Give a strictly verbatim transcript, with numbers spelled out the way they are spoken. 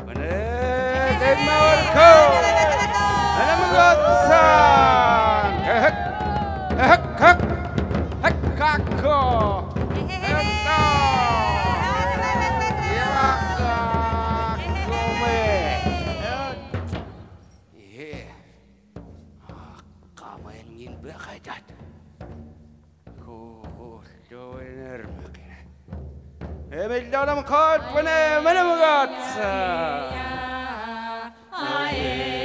Bener, Demarko. Ana mengotsan. Hek, hek, hek, hek, kako. Eto. Ya, kakume. Iya. Kamu ingin berkadat. Kuh, bener makin. Emil dalam kod, bener, mana mengotsan. Aye.